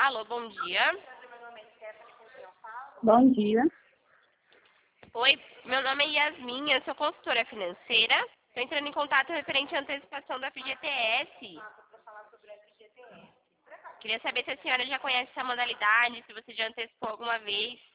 Alô, bom dia. Bom dia. Oi, meu nome é Yasmin, eu sou consultora financeira. Estou entrando em contato referente à antecipação da FGTS. Queria saber se a senhora já conhece essa modalidade, se você já antecipou alguma vez.